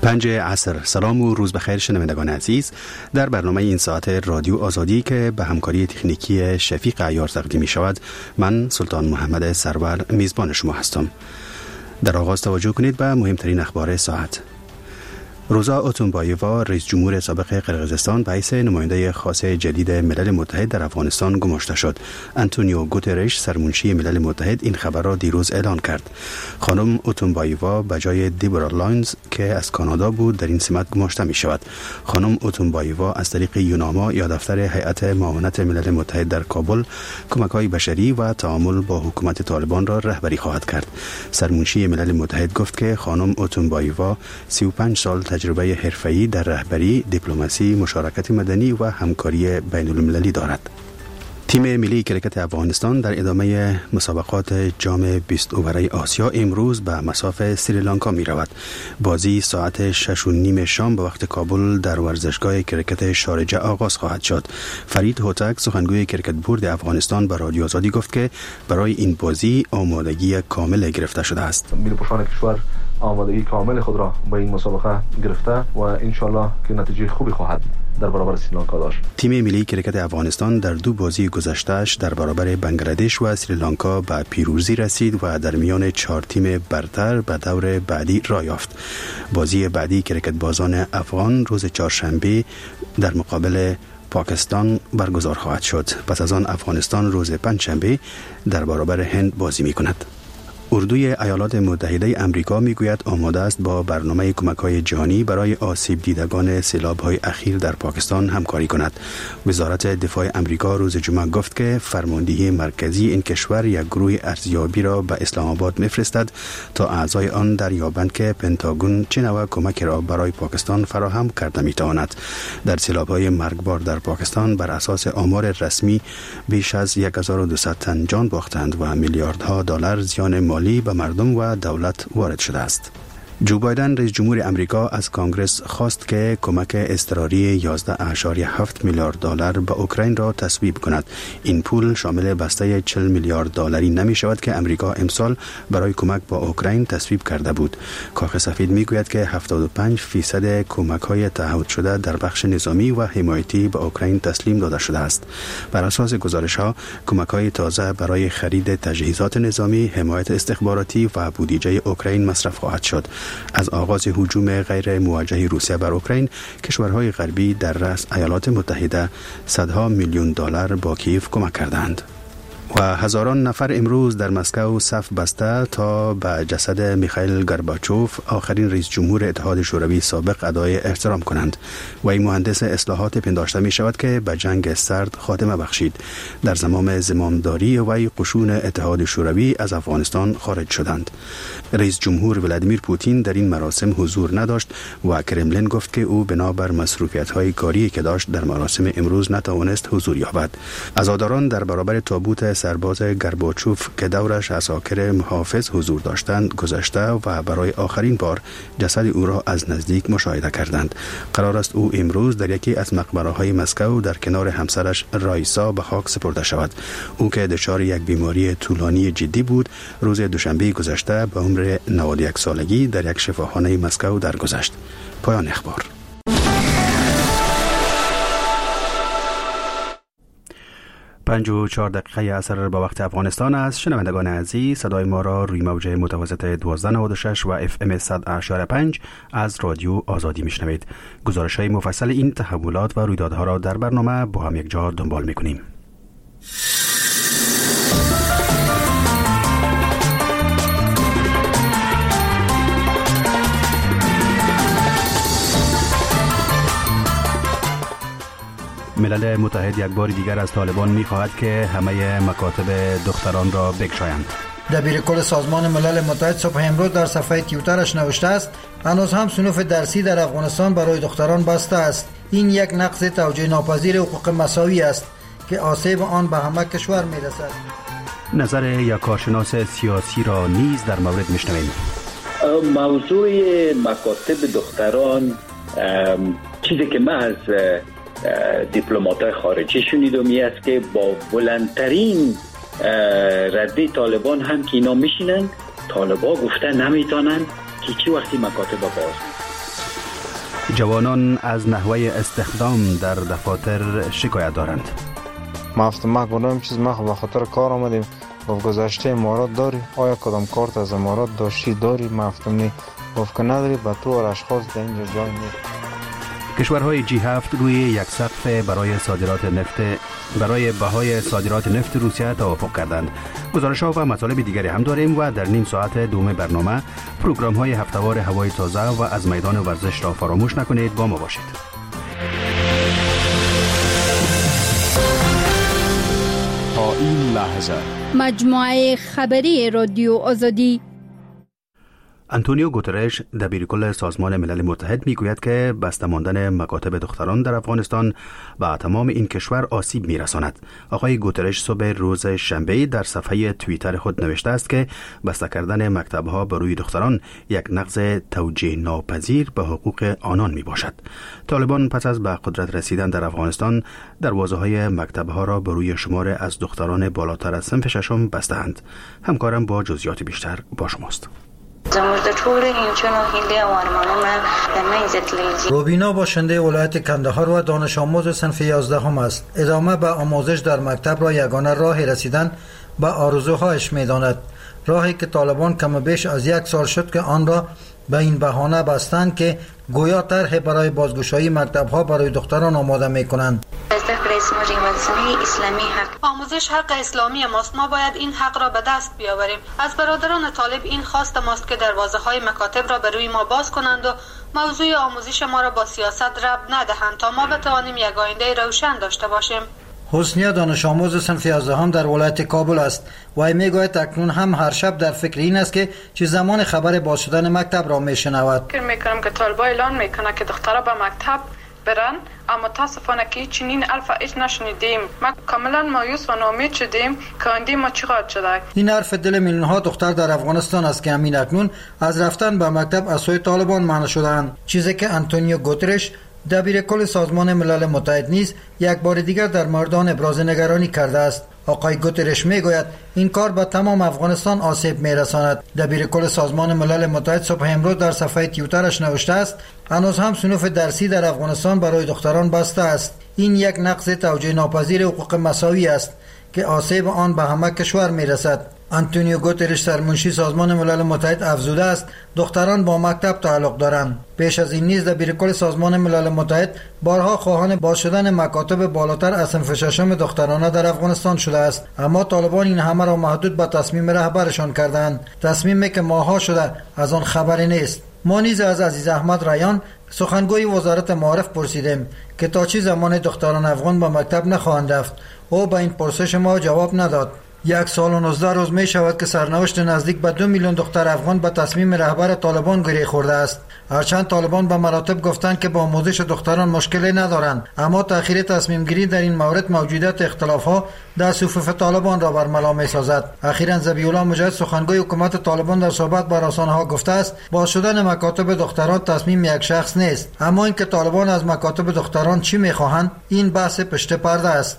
5 عصر. سلام و روز بخیر شنوندگان عزیز. در برنامه این ساعت رادیو آزادی که به همکاری تکنیکی شفیق عیار تقدیم می شود، من سلطان محمد سرور میزبان شما هستم. در آغاز توجه کنید به مهمترین اخبار ساعت. روزا اتونبایووا، رئیس جمهور سابق قرقیزستان، به حیث نماینده خاص جدید ملل متحد در افغانستان گماشته شد. آنتونیو گوترش، سرمنشی ملل متحد، این خبر را دیروز اعلان کرد. خانم اتونبایووا به جای دیبورا لاینز که از کانادا بود در این سمت گماشته می شود. خانم اتونبایووا از طریق یوناما یا دفتر هیئت معاونت ملل متحد در کابل کمک‌های بشری و تعامل با حکومت طالبان را رهبری خواهد کرد. سرمنشی ملل متحد گفت که خانم اتونبایووا 35 سال تجربه حرفه‌ای در رهبری، دیپلماسی، مشارکت مدنی و همکاری بین‌المللی دارد. تیم ملی کرکت افغانستان در ادامه مسابقات جام 20 اوره آسیا امروز به مصاف سریلانکا می رود. بازی ساعت 6:30 شام به وقت کابل در ورزشگاه کرکت شارجه آغاز خواهد شد. فرید هوتک، سخنگوی کرکت بورد افغانستان، به رادیو آزادی گفت که برای این بازی آمادگی کامل گرفته شده است. میلپوشان کشور آمادگی کامل خود را به این مسابقه گرفته و انشالله که نتیجه خوبی خواهد در برابر سریلانکا داشت. تیم ملی کرکت افغانستان در دو بازی گذشته‌اش در برابر بنگلادش و سریلانکا به پیروزی رسید و در میان 4 تیم برتر به دور بعدی راه یافت. بازی بعدی کرکت بازان افغان روز چهارشنبه در مقابل پاکستان برگزار خواهد شد. پس از آن افغانستان روز پنجشنبه در برابر هند بازی می‌کند. اردوی ایالات متحده آمریکا میگوید آماده است با برنامه کمک‌های جهانی برای آسیب دیدگان سیلاب‌های اخیر در پاکستان همکاری کند. وزارت دفاع آمریکا روز جمعه گفت که فرماندهی مرکزی این کشور یک گروه ارزیابی را به اسلام آباد می‌فرستد تا اعضای آن دریابند که پنتاگون چه نوع کمک را برای پاکستان فراهم کرده می‌تواند. در سیلاب‌های مرگبار در پاکستان بر اساس آمار رسمی بیش از 1200 تن جان باختند و میلیاردها دلار زیان مالی به مردم و دولت وارد شده است. جو بایدن، رئیس جمهور امریکا، از کانگرس خواست که کمک اضطراری 11.7 میلیارد دلار به اوکراین را تصویب کند. این پول شامل بسته 40 میلیارد دلاری نمی شود که امریکا امسال برای کمک با اوکراین تصویب کرده بود. کاخ سفید می گوید که 75% کمک های تعهد شده در بخش نظامی و حمایتی به اوکراین تسلیم داده شده است. بر اساس گزارش ها، کمک های تازه برای خرید تجهیزات نظامی، حمایت استخباراتی و بودجه اوکراین مصرف خواهد شد. از آغاز هجوم غیر موجه روسیه بر اوکراین، کشورهای غربی در رأس ایالات متحده صدها میلیون دلار با کیف کمک کردند. و هزاران نفر امروز در مسکو صف بسته تا به جسد میخائیل گورباچوف، آخرین رئیس جمهور اتحاد شوروی سابق، ادای احترام کنند. و این مهندس اصلاحات پنداشته می شود که به جنگ سرد خاتمه بخشید. در زمان زمامداری وی قشون اتحاد شوروی از افغانستان خارج شدند. رئیس جمهور ولادیمیر پوتین در این مراسم حضور نداشت و کرملین گفت که او بنابر مصروفیت‌های کاری که داشت در مراسم امروز نتوانست حضور یابد. عزاداران در برابر تابوت سرباز گورباچوف که دورش عساکر محافظ حضور داشتند گذشته و برای آخرین بار جسد او را از نزدیک مشاهده کردند. قرار است او امروز در یکی از مقبره‌های مسکو در کنار همسرش رایسا به خاک سپرده شود. او که دچار یک بیماری طولانی جدی بود، روز دوشنبه گذشته به عمر 91 سالگی در یک شفاخانه مسکو درگذشت. پایان اخبار. 5:04 عصر به وقت افغانستان است. شنوندگان عزیز، صدای ما را روی موج متوسط 1296 و FM 100.5 از رادیو آزادی میشنوید. گزارش‌های مفصل این تحولات و رویدادها را در برنامه با هم یک جا دنبال میکنیم. ملل متحد یک بار دیگر از طالبان می‌خواهد که همه مکاتب دختران را بگشایند. دبیرکل سازمان ملل متحد صبح امروز در صفحه توییترش نوشته است: هنوز هم صنوف درسی در افغانستان برای دختران بسته است. این یک نقض توجیه ناپذیر حقوق مساوی است که آسیب آن به همه کشور می‌رسد. نظر یک کارشناس سیاسی را نیز در مورد می‌شنویم. موضوع مکاتب دختران چیزی که من از دیپلمات‌های خارجی شنیدم است که با بلندترین رده طالبان هم که اینا میشینن، طالبان گفته نمیتونن که چی وقتی مکاتب باز. جوانان از نحوه استخدام در دفاتر شکایت دارند. ما گفتم چیز ما به خاطر کار آمدیم و گذشته امارات داری، آیا کدام کارت از امارات داشتی داری؟ ما گفتم نه. گفت که نداری، به تو و اشخاص در اینجا جای نیست. کشورهای G7 روی یک سقف برای بهای صادرات نفت روسیه توافق کردند. گزارش‌ها و مطالب دیگری هم داریم و در نیم ساعت دوم برنامه پروگرام‌های هفته‌وار هوای تازه و از میدان ورزش را فراموش نکنید. با ما باشید. تا این لحظه مجموعه خبری رادیو آزادی. آنتونیو گوترش دبیرکل سازمان ملل متحد میگوید که بسته ماندن مکاتب دختران در افغانستان و تمام این کشور آسیب میرساند. آقای گوترش صبح روز شنبه در صفحه توییتر خود نوشته است که بسته کردن مکتب‌ها بر روی دختران یک نقض توجیه ناپذیر به حقوق آنان می باشد. طالبان پس از به قدرت رسیدن در افغانستان دروازه‌های مکتب‌ها را بر روی شمار از دختران بالاتر از صنف ششم بسته‌اند. همکارم با جزئیات بیشتر با شماست. روبینا باشنده ولایت کندهار و دانش آموز صنف 11 است. ادامه به آموزش در مکتب را یگانه راه رسیدن به آرزوهایش می‌داند. راهی که طالبان کم بیش از 1 سال شد که آن را به این بهانه بستند که گویا طرح برای بازگشایی مکتب‌ها برای دختران آماده می‌کنند. آموزش حق اسلامی ماست. ما باید این حق را به دست بیاوریم. از برادران طالب این خواست ماست که دروازه‌های مکاتب را به روی ما باز کنند و موضوع آموزش ما را با سیاست ربط ندهند تا ما بتوانیم یک آینده روشن داشته باشیم. حسنیه دانش آموز صنف 11 در ولایت کابل است و میگوید اکنون هم هر شب در فکر این است که چه زمان خبر باز شدن مکتب را میشنود. فکر میکنم که طالبان اعلان میکنه که دخترها به مکتب برن، اما متاسفانه که چنین الف ایش نشنیدیم. ما کاملا مایوس و ناامید شدیم که آینده ما چقدر شده. این حرف دل میلیون ها دختر در افغانستان است که همین اکنون از رفتن به مکتب از سوی طالبان منع شدند. چیزی که آنتونیو گوترش دبیرکل سازمان ملل متحد نیز یک بار دیگر در مورد آن ابراز نگرانی کرده است. آقای گوترش میگوید این کار به تمام افغانستان آسیب میرساند. دبیرکل سازمان ملل متحد صبح امروز در صفحه توییترش نوشته است هنوز هم صنوف درسی در افغانستان برای دختران بسته است. این یک نقض توجیه ناپذیر حقوق مساوی است که آسیب آن به همه کشور میرسد. آنتونیو گوترش سرمنشی سازمان ملل متحد افزوده است دختران با مکتب تعلق دارند. پیش از این نیز دبیرکل سازمان ملل متحد بارها خواهان باز شدن مکاتب بالاتر از صنف ششم دخترانه در افغانستان شده است، اما طالبان این همه را محدود به تصمیم رهبرشان کردند، تصمیمی که ماه‌ها شده از آن خبری نیست. ما نیز از عزیز احمد ریان سخنگوی وزارت معارف پرسیدیم که تا چه زمان دختران افغان به مکتب نخواهند رفت. او به این پرسش ما جواب نداد. 1 سال و 19 روز می شود که سرنوشت نزدیک به 2 میلیون دختر افغان به تصمیم رهبر طالبان گره خورده است. هرچند طالبان به مراتب گفتند که با آموزش دختران مشکلی ندارند، اما تأخیر تصمیم گیری در این مورد موجودیت اختلاف‌ها در صفوف طالبان را برملا می‌سازد. اخیراً ذبیح‌الله مجاهد سخنگوی حکومت طالبان در صحبت با رسانه‌ها گفته است باز شدن مکاتب دختران تصمیم یک شخص نیست، اما اینکه طالبان از مکاتب دختران چی می‌خواهند این بحث پشت پرده است.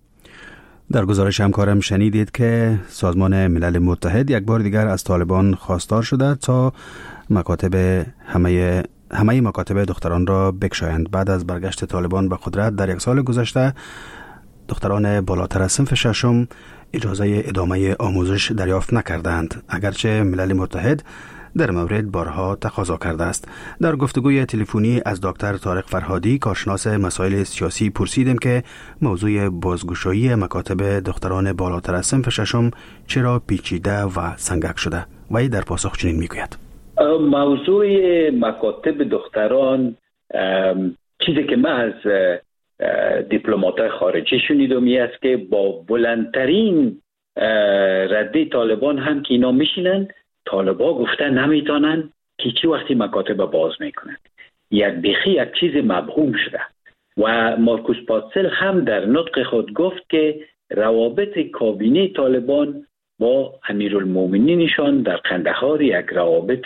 در گزارش همکارم شنیدید که سازمان ملل متحد یک بار دیگر از طالبان خواستار شده تا مکاتب همه مکاتب دختران را بکشایند. بعد از برگشت طالبان به قدرت در 1 سال گذشته دختران بالاتر از صنف ششم اجازه ادامه آموزش دریافت نکردند، اگرچه ملل متحد در مورد بارها تقاضا کرده است. در گفتگوی تلفنی از دکتر طارق فرهادی کارشناس مسائل سیاسی پرسیدیم که موضوع بازگشایی مکاتب دختران بالاتر از صنف ششم چرا پیچیده و سنگک شده. وی در پاسخ چنین میگوید: موضوع مکاتب دختران چیزی که من از دیپلمات‌های خارجی شنیدم است که با بلندترین رده طالبان هم که اینا میشینن، طالبان گفتن نمیتونن که چی وقتی مکاتب باز میکنن. یک چیز مبهوم شده و مارکوس پاتسل هم در نطق خود گفت که روابط کابینه طالبان با امیرالمومنینشان در قندهار یک روابط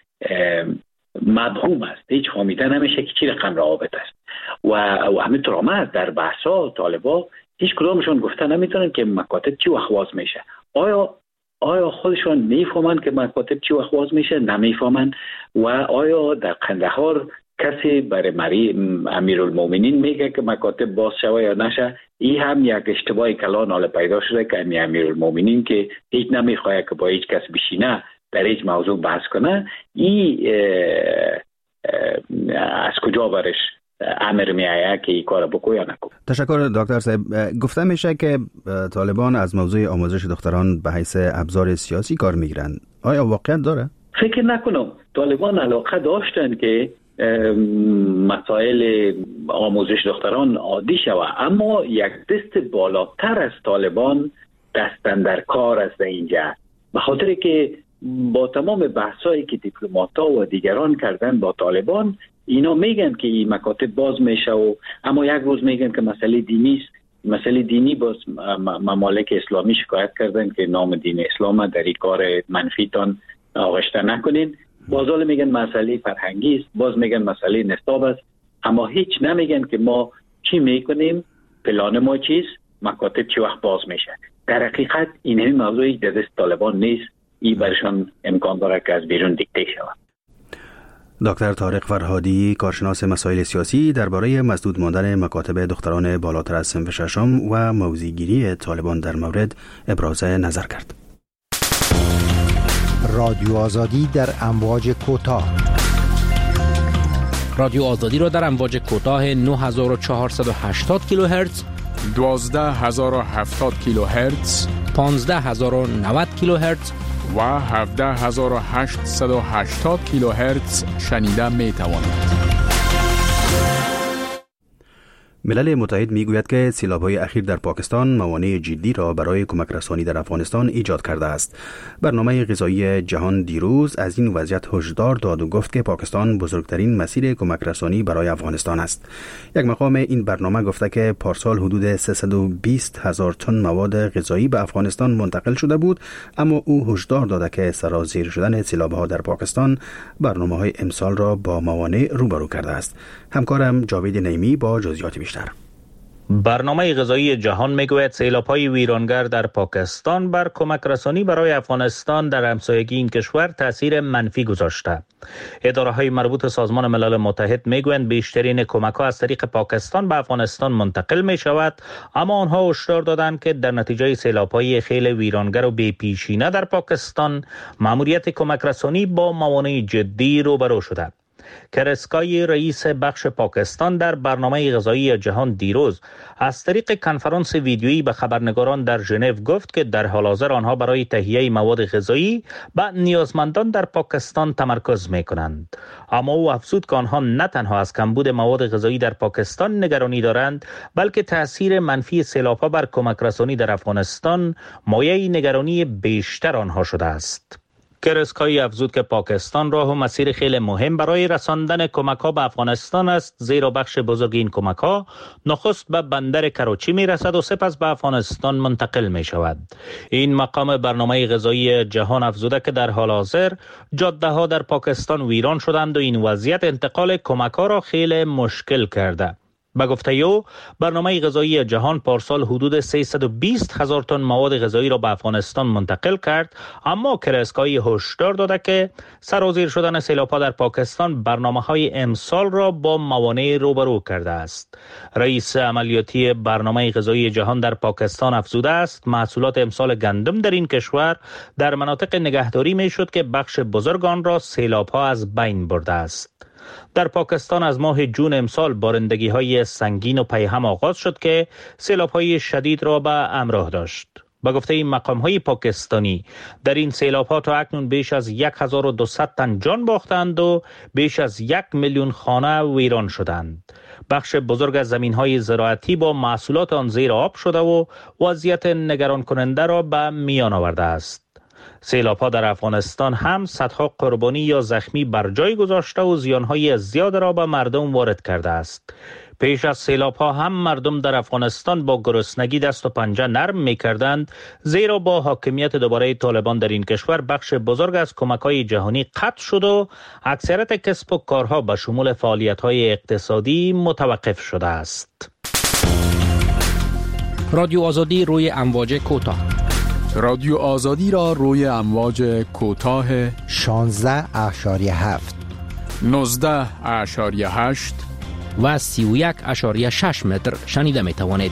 مبهوم است، هیچ فهمیده نمیشه که چی رقم روابط است و همینطور آمد در بحثا طالبا هیچ کدامشون گفته نمیتونن که مکاتب چی وقت باز میشه. آیا خودشون میفهمند که مکاتب چی وقت باز میشه؟ نمیفهمند. و آیا در قندهار کسی برای امیرالمومنین میگه که مکاتب باز شوه یا نشه. این هم یک اشتباه کلان حالا پیدا شده که امیرالمومنین که هیچ نمیخواه که با هیچ کس بشینه در هیچ موضوع بحث کنه، این از کجا برش امر میآید که این کار بکنه یا نکنه. تشکر دکتر صاحب. گفته میشه که طالبان از موضوع آموزش دختران به حیث ابزار سیاسی کار میگیرند. آیا واقعیت داره؟ فکر نکنم. طالبان علاقه داشتن که مسائل آموزش دختران عادی شود، اما یک دست بالاتر از طالبان دستن در کار است اینجا، به خاطر که با تمام بحثایی که دیپلمات‌ها و دیگران کردن با طالبان، اینا میگن که این مکاتب باز میشه اما یک روز میگن که مسئله دینی است. مسئله دینی باز ممالک اسلامی شکایت کردن که نام دین اسلام در این کار منفیتان آغشته نکنین. باز میگن مسئله فرهنگی است، باز میگن مسئله نصاب است، اما هیچ نمیگن که ما چی میکنیم، پلان ما چیست، مکاتب چی وقت باز میشه. در حقیقت این همین موضوعی در دست طالبان نیست، این برشان امکان داره که از بیرون دیکته شود. دکتر طارق فرهادی، کارشناس مسائل سیاسی، درباره مسدود ماندن مکاتب دختران بالاتر از صنف ششم و موضع‌گیری طالبان در مورد ابراز نظر کرد. رادیو آزادی در امواج کوتاه. رادیو آزادی را در امواج کوتاه 9480 کیلوهرتز، 12070 کیلوهرتز، 15090 کیلوهرتز و 17880 کیلوهرتز شنیده می توانید. ملل متحد میگوید که سیلاب‌های اخیر در پاکستان موانع جدی را برای کمک رسانی در افغانستان ایجاد کرده است. برنامه غذایی جهان دیروز از این وضعیت هشدار داد و گفت که پاکستان بزرگترین مسیر کمک رسانی برای افغانستان است. یک مقام این برنامه گفته که پارسال حدود 320,000 تن مواد غذایی به افغانستان منتقل شده بود، اما او هشدار داده که سرازیر شدن سیلاب‌ها در پاکستان برنامه‌های امسال را با موانع روبرو کرده است. همکارم جاوید نیمی با جزئیات بیشتر. برنامه غذایی جهان میگوید سیلاب‌های ویرانگر در پاکستان بر کمک رسانی برای افغانستان در همسایگی این کشور تاثیر منفی گذاشته. اداره‌های مربوط سازمان ملل متحد میگویند بیشترین کمک‌ها از طریق پاکستان به افغانستان منتقل می‌شود، اما آنها هشدار دادند که در نتیجه سیلاب‌های خیلی ویرانگر و بی‌پیشینه در پاکستان مأموریت کمک رسانی با موانع جدی روبرو شده. کرسکای رئیس بخش پاکستان در برنامه غذایی جهان دیروز از طریق کنفرانس ویدیویی به خبرنگاران در ژنو گفت که در حال حاضر آنها برای تهیه مواد غذایی به نیازمندان در پاکستان تمرکز می‌کنند. اما او افزود که آنها نه تنها از کمبود مواد غذایی در پاکستان نگرانی دارند، بلکه تأثیر منفی سیلاب‌ها بر کمک رسانی در افغانستان مایه نگرانی بیشتر آنها شده است. کرسکایی افزود که پاکستان راه و مسیر خیلی مهم برای رساندن کمک‌ها به افغانستان است، زیرا بخش بزرگ این کمک‌ها نخست به بندر کراچی می‌رسد و سپس به افغانستان منتقل می‌شود. این مقام برنامه غذایی جهان افزوده که در حال حاضر جاده‌ها در پاکستان ویران شدند و این وضعیت انتقال کمک‌ها را خیلی مشکل کرده. به گفته او برنامه غذایی جهان پارسال حدود 320,000 تن مواد غذایی را به افغانستان منتقل کرد، اما کرسکایی هشدار داده که سرازیر شدن سیلاب‌ها در پاکستان برنامه‌های امسال را با موانع روبرو کرده است. رئیس عملیاتی برنامه غذایی جهان در پاکستان افزوده است محصولات امسال گندم در این کشور در مناطق نگهداری می‌شد که بخش بزرگ آن را سیلاب‌ها از بین برده است. در پاکستان از ماه جون امسال بارندگی‌های سنگین و پیهم آغاز شد که سیلاب‌های شدید را به همراه داشت. به گفته این مقام‌های پاکستانی در این سیلاب‌ها تا اکنون بیش از 1200 تن جان باختند و بیش از 1 میلیون خانه ویران شدند. بخش بزرگ از زمین‌های زراعتی با محصولات آن زیر آب شده و وضعیت نگران کننده را به میان آورده است. سیلاب‌ها در افغانستان هم صدها قربانی یا زخمی بر جای گذاشته و زیان‌های زیاد را به مردم وارد کرده است. پیش از سیلاب‌ها هم مردم در افغانستان با گرسنگی دست و پنجه نرم می‌کردند، زیرا با حاکمیت دوباره طالبان در این کشور بخش بزرگ از کمک‌های جهانی قطع شد و اکثریت کسب و کارها به شمول فعالیت‌های اقتصادی متوقف شده است. رادیو آزادی روی امواج کوتاه. رادیو آزادی را روی امواج کوتاه 16.7 19.8 و 31.6 متر شنیده می توانید.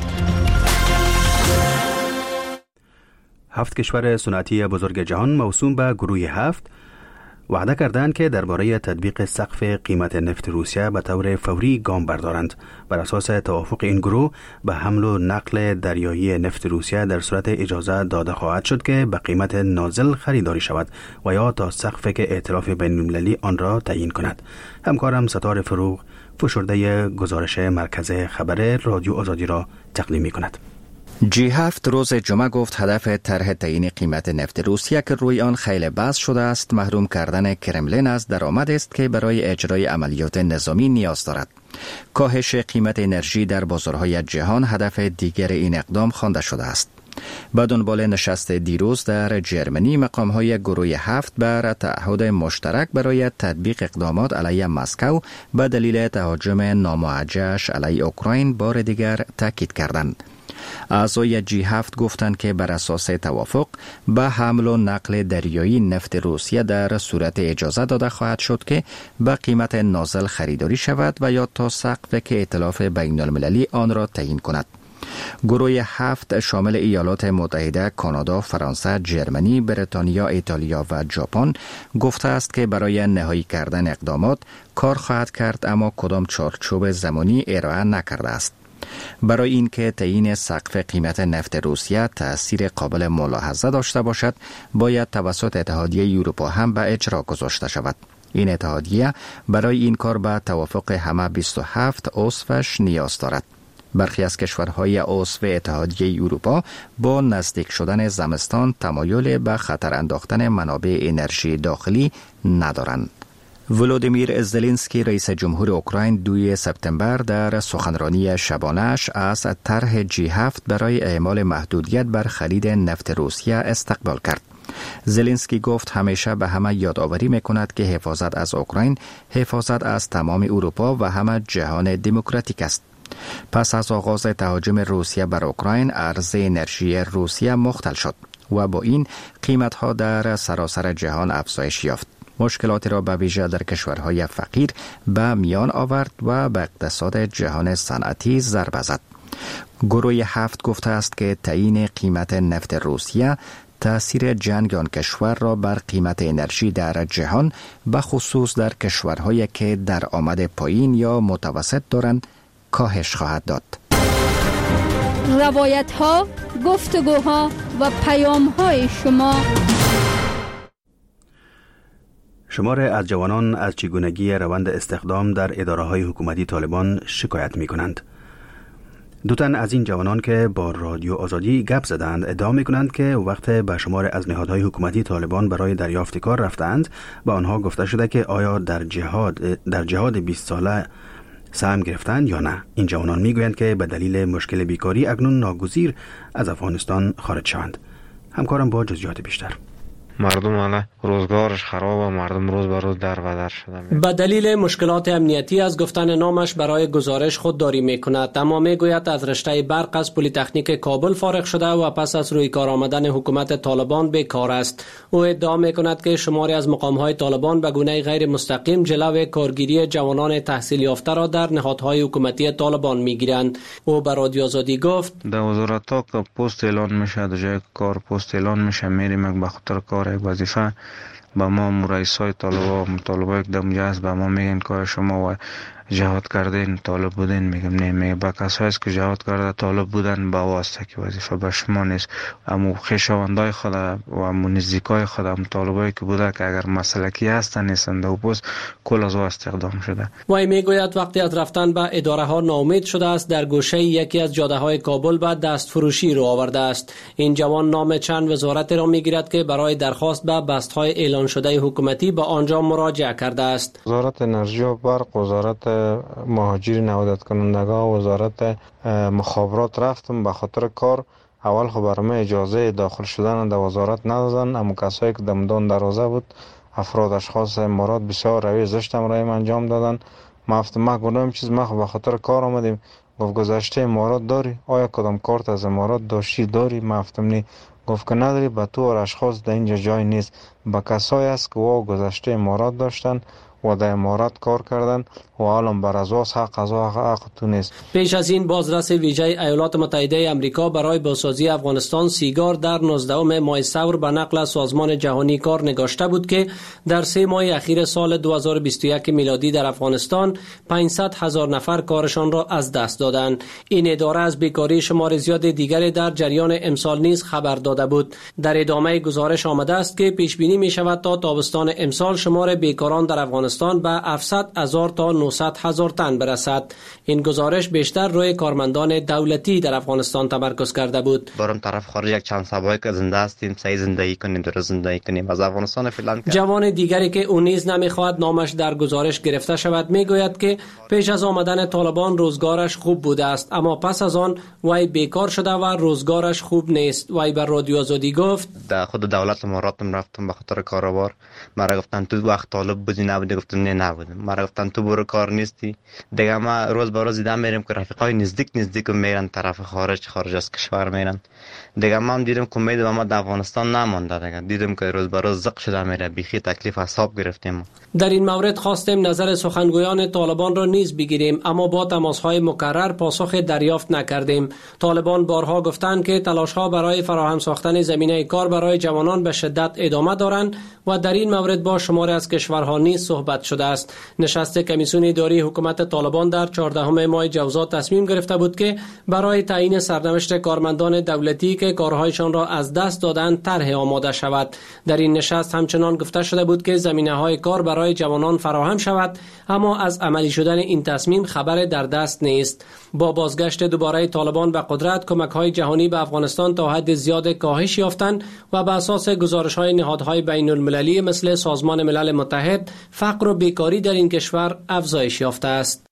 7 کشور صنعتی بزرگ جهان موسوم به گروه 7 وعده کردند که درباره تطبیق سقف قیمت نفت روسیه به طور فوری گام بردارند. بر اساس توافق این گروه به حمل و نقل دریایی نفت روسیه در صورت اجازه داده خواهد شد که به قیمت نازل خریداری شود و یا تا سقفی که ائتلاف بین‌المللی آن را تعیین کند. همکارم ستاره فروغ فشرده گزارش مرکز خبر رادیو آزادی را تقدیم می‌کند. G7 روز جمعه گفت هدف طرح تعیین قیمت نفت روسیه که روی آن خیلی بحث شده است محروم کردن کرملین از درآمد است که برای اجرای عملیات نظامی نیاز دارد. کاهش قیمت انرژی در بازارهای جهان هدف دیگر این اقدام خوانده شده است. با دنبال نشست دیروز در جرمنی مقام‌های گروه 7 بر تعهد مشترک برای تطبیق اقدامات علیه مسکو به دلیل تهاجم ناموجه‌اش علیه اوکراین بار دیگر تاکید کردند. اعضای G7 گفتند که بر اساس توافق به حمل و نقل دریایی نفت روسیه در صورت اجازه داده خواهد شد که به قیمت نازل خریداری شود و یا تا سقفی که ائتلاف بین المللی آن را تعیین کند. گروه 7 شامل ایالات متحده، کانادا، فرانسه، جرمنی، بریتانیا، ایتالیا و ژاپن گفته است که برای نهایی کردن اقدامات کار خواهد کرد اما کدام چارچوب زمانی ارائه نکرده است. برای اینکه تعیین سقف قیمت نفت روسیه تأثیر قابل ملاحظه داشته باشد، باید توسط اتحادیه اروپا هم به اجرا گذاشته شود. این اتحادیه برای این کار به توافق همه 27 عضوش نیاز دارد. برخی از کشورهای عضو اتحادیه اروپا با نزدیک شدن زمستان تمایل به خطر انداختن منابع انرژی داخلی ندارند. ولودیمیر زلنسکی رئیس جمهور اوکراین 2 سپتامبر در سخنرانی شبانه‌اش از طرح G7 برای اعمال محدودیت بر خرید نفت روسیه استقبال کرد. زلنسکی گفت همیشه به همه یادآوری می‌کند که حفاظت از اوکراین حفاظت از تمام اروپا و همه جهان دموکراتیک است. پس از آغاز تهاجم روسیه بر اوکراین عرضه انرژی روسیه مختل شد و با این قیمت‌ها در سراسر جهان افزایش یافت. مشکلاتی را به ویژه در کشورهای فقیر به میان آورد و به اقتصاد جهان صنعتی ضربه زد. گروه 7 گفته است که تعیین قیمت نفت روسیه تأثیر جنگ آن کشور را بر قیمت انرژی در جهان به خصوص در کشورهایی که درآمد پایین یا متوسط دارند کاهش خواهد داد. روایت‌ها، گفتگوها و پیام‌های شمار از جوانان از چگونگی روند استخدام در اداره‌های حکومتی طالبان شکایت می‌کنند. دو تن از این جوانان که با رادیو آزادی گپ زدند ادعا می‌کنند که وقت به شمار از نهادهای حکومتی طالبان برای دریافت کار رفتند به آنها گفته شده که آیا در جهاد 20 ساله سهم گرفتند یا نه. این جوانان میگویند که به دلیل مشکل بیکاری اکنون ناگزیر از افغانستان خارج شوند. همکارم با جزئیات بیشتر. مردم الان روزگارش خراب و مردم روز به روز در و در شده. به دلیل مشکلات امنیتی از گفتن نامش برای گزارش خودداری میکند، اما میگوید از رشته برق از پلی‌تکنیک کابل فارغ شده و پس از روی کار آمدن حکومت طالبان بیکار است. او ادعا میکند که شماری از مقام‌های طالبان به گونه غیر مستقیم جلو کارگیری جوانان تحصیل یافته را در نهادهای حکومتی طالبان میگیرند. او به رادیو آزادی گفت در وزارت‌ها که پست اعلان میشه، در جای کار پست اعلان میشه، میریم به خاطر کار یک وظیفه با ما رئیسای طالبای که دمجه هست به ما میگن که شما و جهاد کردین طالب بودین. میگم نه، میگه با کسایی که جهاد کرده طالب بودن با واسطه که وظیفه به شما نیست. اما خویشاوندای خود و اما نزدیکای خود هم طالبایی که بوده که اگر مسلکی هستن نیستن در پست کل از استخدام شده. وی میگوید وقتی از رفتن به اداره ها ناامید شده است در گوشه یکی از جاده های کابل به دست فروشی رو آورده است. این جوان نام چند وزارت را میگیرد که برای درخواست به بست های اعلان شده حکومتی به آنجا مراجعه کرده است. وزارت انرژی و برق، وزارت مهاجرین عودت کنندگان، وزارت مخابرات رفتم به خاطر کار. اول خب برام اجازه داخل شدن در وزارت ندادن، اما کسایی که دمدان دروازه بود افراد اشخاص امارات بسیار روی زشتم رایم انجام دادن. ما گفتم چیز ما به خاطر کار آمدیم. گفت گذشته امارات داری؟ آیا کدام کارت از امارات داشتی داری؟ ما گفتم نه. گفت که نداری، به تو اشخاص در اینجا جای نیست. با کسایی است که گذشته امارات داشتن و در امارات کار کردن و حالا بر اساس حق تو نیست. پیش از این بازرس ویژه ایالات متحده آمریکا برای بازسازی افغانستان سیگار در 19 ماه ثور به نقل از سازمان جهانی کار نگاشته بود که در 3 ماه اخیر سال 2021 میلادی در افغانستان 500,000 نفر کارشان را از دست دادند. این اداره از بیکاری شمار زیاد دیگری در جریان امسال نیز خبر داده بود. در ادامه گزارش آمده است که پیش بینی می شود تا تابستان امسال شمار بیکاران در افغانستان به 700,000 تا 900,000 تن برسد. این گزارش بیشتر روی کارمندان دولتی در افغانستان تمرکز کرده بود. برم طرف خارج یک چند سبایی که زنده هستیم، سعی زندگی کنیم، درست زندگی کنیم. از افغانستان فعلا جوان دیگری که او نیز نمیخواهد نامش در گزارش گرفته شود میگوید که پیش از آمدن طالبان روزگارش خوب بوده است، اما پس از آن وی بیکار شده و روزگارش خوب نیست. وی بر رادیو آزادی گفت در خود دولت اماراتم رفتم به خاطر کاروبار. مرا گفتن تو وقت طالب بودی نبودی؟ گفتم نه نبودم. مرا گفتن تو برو کار نیستی. دیگه ما روز به روز دیدم میریم که رفیقای نزدیک میرن طرف خارج از کشور میرن. دیگه ما دیدم که امید ما در افغانستان نمانده. دیگه دیدم که روز به روز زق شده میره، بیخی تکلیف حساب گرفتیم. در این مورد خواستیم نظر سخنگویان طالبان را نیز بگیریم، اما با تماس‌های مکرر پاسخ دریافت نکردیم. طالبان بارها گفتند که تلاش‌ها برای فراهم ساختن زمینه کار برای جوانان به شدت ادامه دارند و در این مورد با شماری از کشورها نیز صحبت شده است. نشست کمیسیون اداری حکومت طالبان در 14 ماه جوزا تصمیم گرفته بود که برای تعیین سرنوشت کارمندان دولتی که کارهایشان را از دست دادند طرح آماده شود. در این نشست همچنان گفته شده بود که زمینه‌های کار برای جوانان فراهم شود، اما از عملی شدن این تصمیم خبر در دست نیست. با بازگشت دوباره طالبان به قدرت، کمک‌های جهانی به افغانستان تا حد زیاد کاهش یافتند و به اساس گزارش‌های نهادهای بین‌المللی مثل سازمان ملل متحد، فقر و بیکاری در این کشور افزایش یافته است.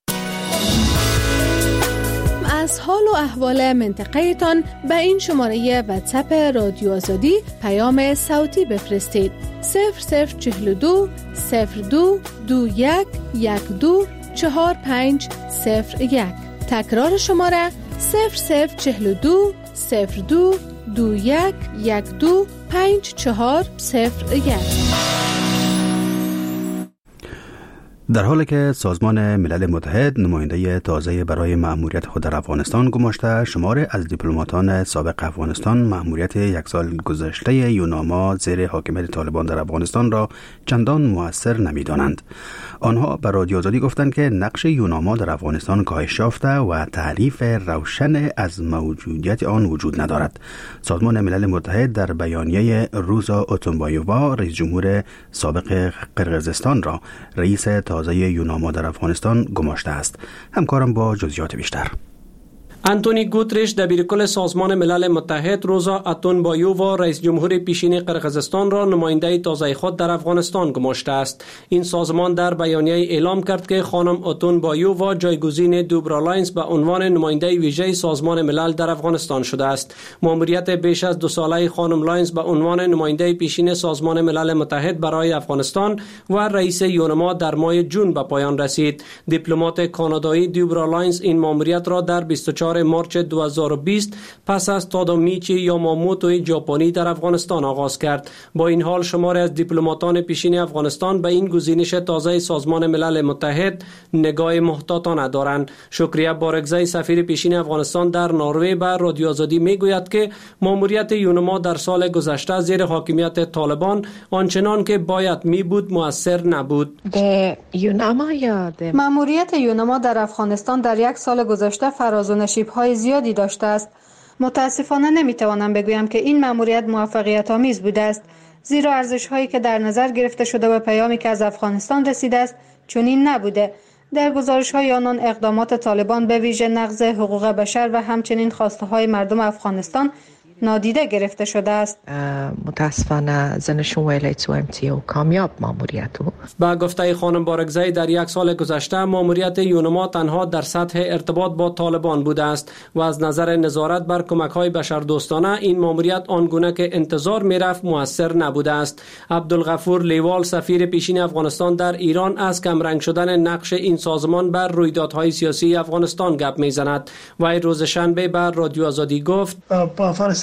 از حال و احوال منطقه تان به این شماره واتساپ رادیو آزادی پیام صوتی بفرستید. 0042 02 21 12 4501. تکرار شماره 0042 02 21 12 5401. در حالی که سازمان ملل متحد نماینده تازه برای مأموریت خود در افغانستان گماشته، شماری از دیپلماتان سابق افغانستان مأموریت 1 سال گذشته یوناما زیر حاکمیت طالبان در افغانستان را چندان مؤثر نمی‌دانند. آنها به رادیو آزادی گفتند که نقش یوناما در افغانستان کاهش یافته و تعریف روشن از موجودیت آن وجود ندارد. سازمان ملل متحد در بیانیه روزا اتونبایووا، رئیس جمهور سابق قرقیزستان را رئیس تازه یوناما در افغانستان گماشته است. همکارم با جزئیات بیشتر. آنتونی گوترش دبیرکل سازمان ملل متحد روزا اتونبایووا رئیس جمهور پیشین قرقیزستان را نماینده تازه خود در افغانستان گماشته است. این سازمان در بیانیه اعلام کرد که خانم اتونبایووا جایگزین دوبرا لاینز به عنوان نماینده ویژه سازمان ملل در افغانستان شده است. مأموریت بیش از 2 ساله خانم لاینز به عنوان نماینده پیشین سازمان ملل متحد برای افغانستان و رئیس یوناما در ماه جون به پایان رسید. دیپلمات کانادایی دوبرا لاینز این مأموریت را در 24 مارچ 2020 پس از تادامیچی یاماموتوی ژاپنی در افغانستان آغاز کرد. با این حال شماری از دیپلماتان پیشین افغانستان به این گزینش تازه سازمان ملل متحد نگاه محتاطانه دارند. شکریه بارگزی سفیر پیشین افغانستان در نروژ به رادیو آزادی میگوید که مأموریت یوناما در سال گذشته زیر حاکمیت طالبان آنچنان که باید می بود مؤثر نبود. مأموریت یوناما در افغانستان در 1 سال گذشته فراز و نشیب‌های زیادی داشته است. متاسفانه نمیتوانم بگویم که این مأموریت موفقیت آمیز بوده است، زیرا ارزش‌هایی که در نظر گرفته شده و پیامی که از افغانستان رسیده است چنین نبوده. در گزارش‌های آنان اقدامات طالبان به ویژه نقض حقوق بشر و همچنین خواسته‌های مردم افغانستان نادیده گرفته شده است. متاسفانه زنشون ویلیت و امتیو کامیاب ماموریتو. با گفته خانم بارگزی در 1 سال گذشته ماموریت یوناما تنها در سطح ارتباط با طالبان بوده است و از نظر نظارت بر کمک‌های بشردوستانه این ماموریت آنگونه که انتظار می‌رفت مؤثر نبوده است. عبدالغفور لیوال سفیر پیشین افغانستان در ایران از کمرنگ شدن نقش این سازمان بر رویدادهای سیاسی افغانستان گپ می‌زند و روز شنبه بر رادیو آزادی گفت په افغانستان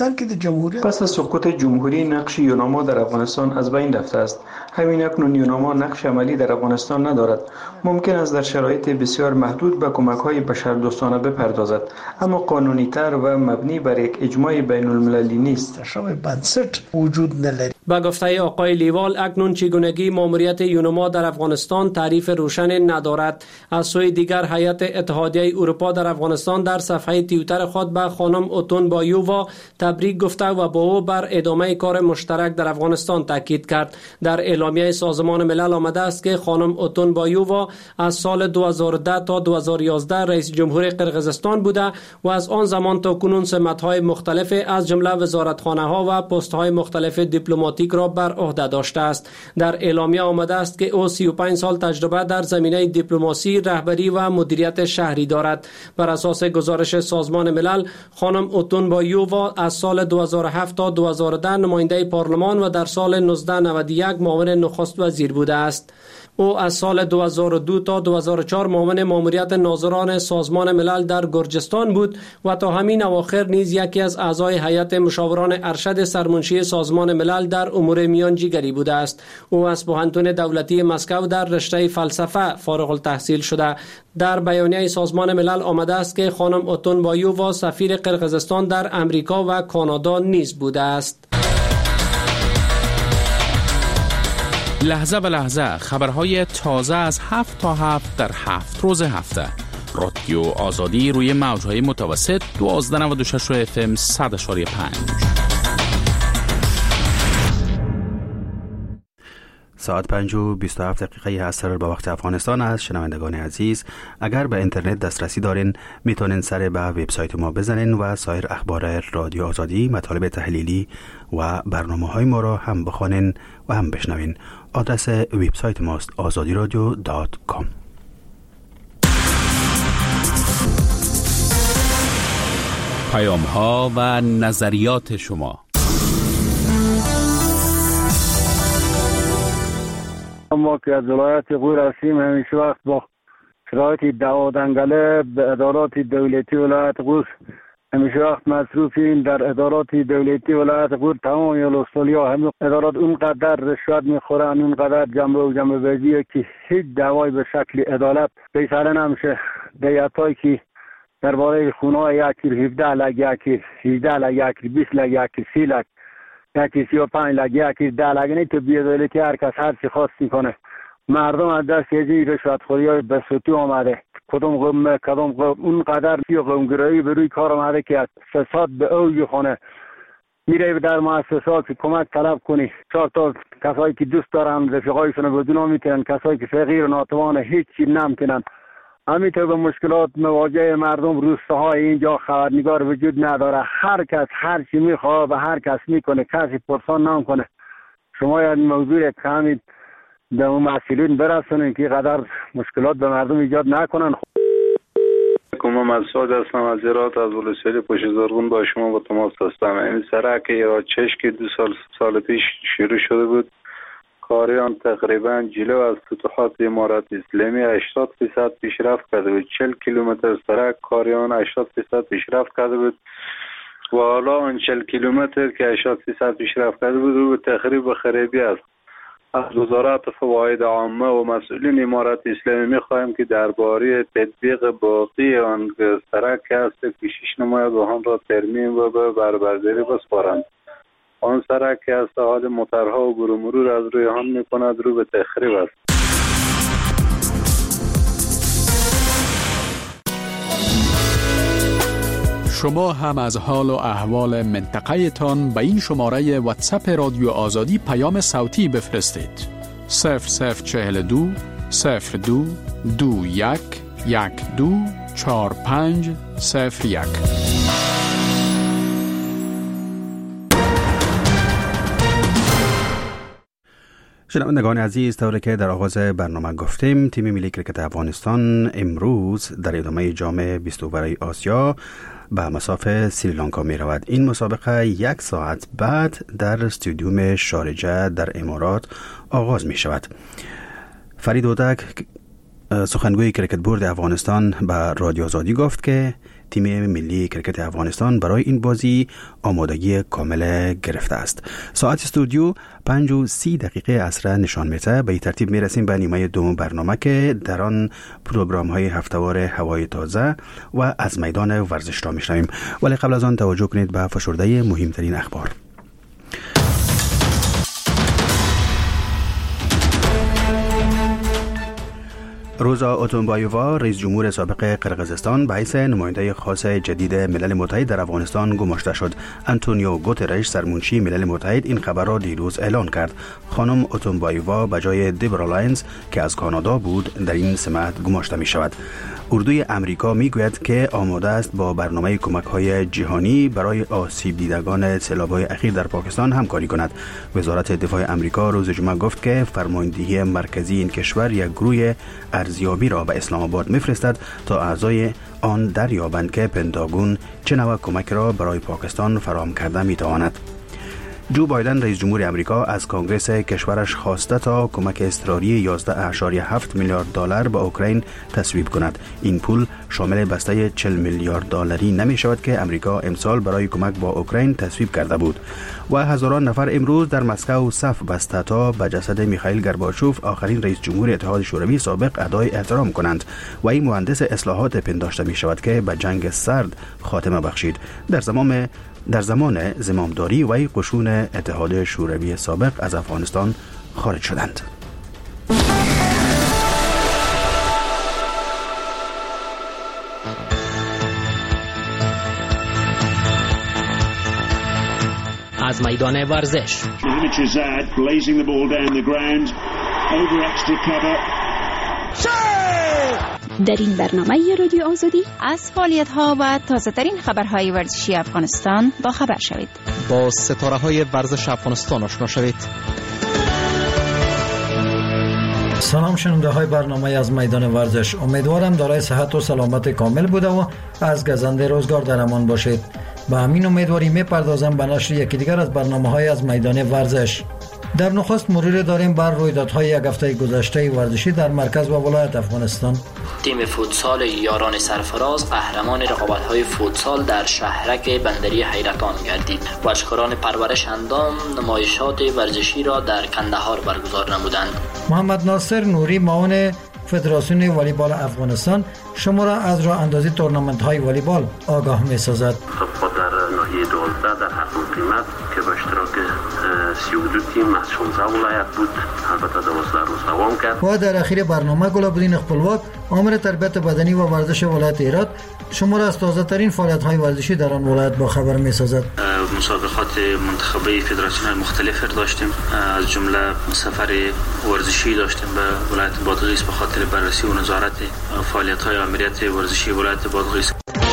بلکه در جمهوریت. پس از سقوط جمهوری نقش یوناما در افغانستان از بین رفته است. همین اکنون یوناما نقش عملی در افغانستان ندارد. ممکن است در شرایط بسیار محدود به کمک‌های بشردوستانه بپردازد، اما قانونی‌تر و مبنی بر یک اجماع بین‌المللی نیست. شامل بنسٹ وجود ندارد. با گفته آقای لیوال اکنون چگونگی ماموریت یوناما در افغانستان تعریف روشن ندارد. از سوی دیگر هیئت اتحادیه اروپا در افغانستان در صفحه توییتر خود به خانم اوتون بایووا تبریک گفته و با او بر ادامه کار مشترک در افغانستان تاکید کرد. در اعلامیه سازمان ملل آمده است که خانم اوتون بایووا از سال 2010 تا 2011 رئیس جمهور قرقیزستان بوده و از آن زمان تا کنون سمت‌های مختلف از جمله وزارتخانه‌ها و پست‌های مختلف دیپلماتیک را بر عهده داشته است. در اعلامیه آمده است که او 35 سال تجربه در زمینه دیپلماسی، رهبری و مدیریت شهری دارد. بر اساس گزارش سازمان ملل، خانم اوتون بایووا از سال 2007 تا 2010 نماینده پارلمان و در سال 1991 معاون نخست وزیر بوده است. او از سال 2002 تا 2004 معاون ماموریت ناظران سازمان ملل در گرجستان بود و تا همین اواخر نیز یکی از اعضای هیئت مشاوران ارشد سرمنشی سازمان ملل در امور میانجیگری بوده است. او از پوهنتون دولتی مسکو در رشته فلسفه فارغ التحصیل شده. در بیانیه سازمان ملل آمده است که خانم اوتون بایووا سفیر قرقیزستان در امریکا و کانادا نیز بوده است. لحظه به لحظه خبرهای تازه از 7 تا 7 در 7 روز هفته. رادیو آزادی روی موجهای متوسط 1296 FM 100.5. ساعت 5:27 هست به وقت افغانستان است. شنوندگان عزیز، اگر به اینترنت دسترسی دارین میتونین سر به وبسایت ما بزنین و سایر اخبار رادیو آزادی، مطالب تحلیلی و برنامه‌های ما را هم بخوانین و هم بشنوین. آدرس وبسایت ماست azadiradio.com. پیام‌ها و نظریات شما. ما که از ولایت غور هستیم، همیشه وقت با شرایط دعوادنگله به ادارات دولتی ولایت غور همیشه وقت مصروفیم. در ادارات دولتی ولایت غور تمام ولسوالی‌ها همین ادارات اونقدر رشوت میخورن، اونقدر جنبه بازیه که هیچ دعوای به شکل عدالت بی‌سره نمیشه. دیتایی که درباره خونه‌های یکی 17 لک، یکی 18 لک، یکی 20 لک، یکی 30 لک، یکی 35 لک، یکی 10 لک، نه تو بی‌عدالتی هر کس هر چی خواست میکنه. مردم از دست یه رشوتخوری‌های بسوتی آمده. کدوم قوم اونقدر قومگرایی به روی کار آمده که از فساد به اوج خونه. میره در مؤسسات که کمک طلب کنی، 4 تا کسایی که دوست دارن رفیقایشون رو بدون میتونن، کسایی که فقیر و ناتوان هیچی نمیتونن. همینطور به مشکلات مواجه مردم روستاهای اینجا خبرنگار وجود نداره. هر کس هر چی میخواد به هر کس میکنه، کسی پرسان نمیکنه. شما این موضوع کمی به اون مسئولین برسونین که قدر مشکلات به مردم ایجاد نکنن. من مسعود هستم از هرات، از ولسوالی پشت زرغون با شما با تماس هستم. این سرک ایراچش که 2 سال پیش شروع شده بود، کاریان تقریبا جلو از فتوحات امارات اسلامی 80% پیشرفت کرده بود. 40 کیلومتر سرک کاریان 80% پیشرفت کرده بود و حالا اون 40 کیلومتر که 80% پیشرفت کرده بود رو به تخریب و خرابی است. از وزارت فواید عامه و مسئولین امارات اسلامی می‌خواهیم که درباره تطبیق باقی آن سرک است کوشش نماید و آن را ترمیم و به بربرداری بسپارند. آن سرک که از حال موترها و مرور از روی آن می‌کند رو به تخریب است. شما هم از حال و احوال منطقه تان به این شماره واتساپ رادیو آزادی پیام صوتی بفرستید. 0042 02 21 12 45 01. شنوندگان عزیز، طوری که در آغاز برنامه گفتیم، تیم ملی کرکت افغانستان امروز در ادامه جام 20 برای آسیا به مساف سریلانکا می رود. این مسابقه 1 ساعت بعد در استادیوم شارجه در امارات آغاز می شود. فرید اودک، سخنگوی کرکت بورد افغانستان، به رادیو آزادی گفت که تیم ملی کرکت افغانستان برای این بازی آمادگی کامل گرفته است. ساعت استودیو 5:30 عصر نشان میده. به این ترتیب میرسیم به نیمه دوم برنامه که در آن پروگرام های هفتهوار هوای تازه و از میدان ورزش را میشنویم. ولی قبل از آن توجه کنید به فشرده مهمترین اخبار. روزا اوتونبایووا رئیس جمهور سابق قرقیزستان به حیث نماینده خاص جدید ملل متحد در افغانستان گماشته شد. آنتونیو گوترش سرمنشی ملل متحد این خبر را دیروز اعلان کرد. خانم اوتونبایووا به جای دیبرا لاینز که از کانادا بود در این سمت گماشته می شود. اردوی امریکا می گوید که آماده است با برنامه کمک‌های جهانی برای آسیب دیدگان سیلاب‌های اخیر در پاکستان همکاری کند. وزارت دفاع امریکا روز جمعه گفت که فرماندهی مرکزی این کشور یک گروه ارزیابی را به اسلام آباد می‌فرستد تا اعضای آن دریابند که پنتاگون چه نوع کمک را برای پاکستان فراهم کرده می‌تواند. جو بایدن رئیس جمهور امریکا از کنگره کشورش خواسته تا کمک اضطراری 11.7 میلیارد دلار به اوکراین تصویب کند. این پول شامل بسته 40 میلیارد دلاری نمی شود که امریکا امسال برای کمک با اوکراین تصویب کرده بود. و هزاران نفر امروز در مسکو صف بسته تا به جسد میخائیل گورباچوف آخرین رئیس جمهور اتحاد شوروی سابق ادای احترام کنند. و این مهندس اصلاحات پنداشته می شود که به جنگ سرد خاتمه بخشید. در زمان زمامداری و قشون اتحاد شوروی سابق از افغانستان خارج شدند. از میدان ورزش در این برنامه رادیو آزادی از فعالیت‌ها و تازه‌ترین خبرهای ورزشی افغانستان با خبر شوید. با ستاره‌های ورزش افغانستان آشنا شوید. سلام شنونده های برنامه از میدان ورزش. امیدوارم دارای صحت و سلامت کامل بوده و از گزنده روزگار در امان باشید. با همین امیدواری میپردازم به نشر یکی دیگر از برنامه‌های از میدان ورزش. در نخست مرور داریم بر رویدادهای یک هفته گذشته ورزشی در مرکز و ولایت افغانستان. تیم فوتسال یاران سرفراز قهرمان رقابت‌های فوتسال در شهرک بندری حیرتان گردید. ورزشکاران پرورش اندام نمایشات ورزشی را در کندهار برگزار نمودند. محمد ناصر نوری معاون فدراسیون والیبال افغانستان شما را از راه اندازی تورنمنت های والیبال آگاه می سازد. خب در ناحیه 12 در هفتم قیمت که با اشتراک 32 تیم از 16 ولایت بود، البته 12 روز دوام کرد. و در اخیر برنامه گلابدین خپلواک آمر تربیت بدنی و ورزش ولایت هرات شما را از تازه ترین فعالیت های ورزشی در آن ولایت با خبر می سازد. مسابقات منتخبه فدراسیون مختلف داشتیم، از جمله سفر ورزشی داشتیم به ولایت بادغیس به خاطر بررسی و نظارت فعالیت های امنیت ورزشی ولایت بادغیس.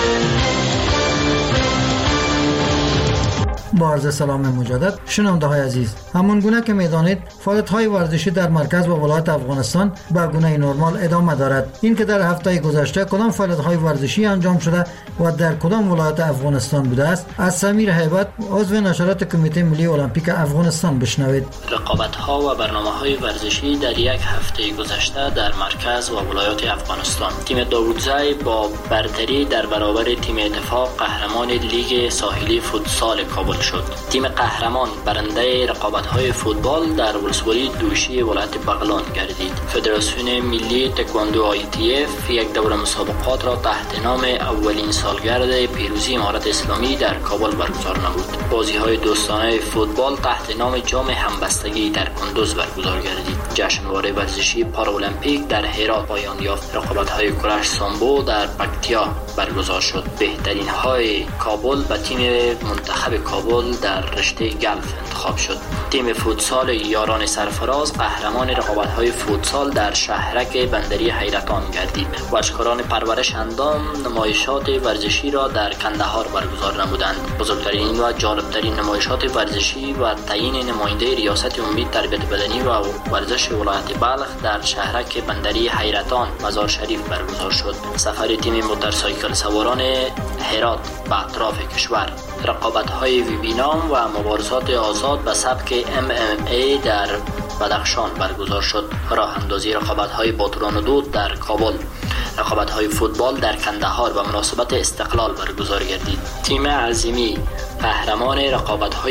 با عرض سلام مجدد شنونده های عزیز، همون گونه که میدانید فعالیت های ورزشی در مرکز و ولایت افغانستان به گونه نرمال ادامه دارد. این که در هفته گذشته کدام فعالیت های ورزشی انجام شده و در کدام ولایت افغانستان بوده است از سمیر هیبت عضو نشرات کمیته ملی المپیک افغانستان بشنوید. رقابت ها و برنامه‌های ورزشی در یک هفته گذشته در مرکز و ولایات افغانستان. تیم داوودزای با برتری در برابر تیم اتفاق قهرمان لیگ ساحلی فوتسال کابل شد. تیم قهرمان برنده رقابت‌های فوتبال در ولسوالی دوشی ولایت بغلان گردید. فدراسیون ملی تکواندو ITF یک دوره مسابقات را تحت نام اولین سالگرد پیروزی امارت اسلامی در کابل برگزار نمود. بازی‌های دوستانه فوتبال تحت نام جام همبستگی در کندوز برگزار گردید. جشنواره ورزشی پارالمپیک در هرات پایان یافت. رقابت‌های کرش سامبو در پکتیا برگزار شد. بهترین های کابل به تیم منتخب کابل در رشته گلف انتخاب شد. تیم فوتسال یاران سرفراز قهرمان رقابت‌های فوتسال در شهرک بندری حیرتان گردید. ورزشکاران پرورش اندام نمایشات ورزشی را در کندهار برگزار نمودند. بزرگترین و جالبترین نمایشات ورزشی و تعیین نماینده ریاست عمومی تربیت بدنی و ورزش ولایت بلخ در شهرک بندری حیرتان مزار شریف برگزار شد. سفر تیم موتورسایکل سواران هرات به اطراف کشور. رقابت‌های ویبینام و مبارزات آزاد به سبک MMA در بدخشان برگزار شد. راه اندازی رقابت‌های باتران و دود در کابل. رقابت‌های فوتبال در کندهار به مناسبت استقلال برگزار گردید. تیم عظیمی قهرمان رقابت‌های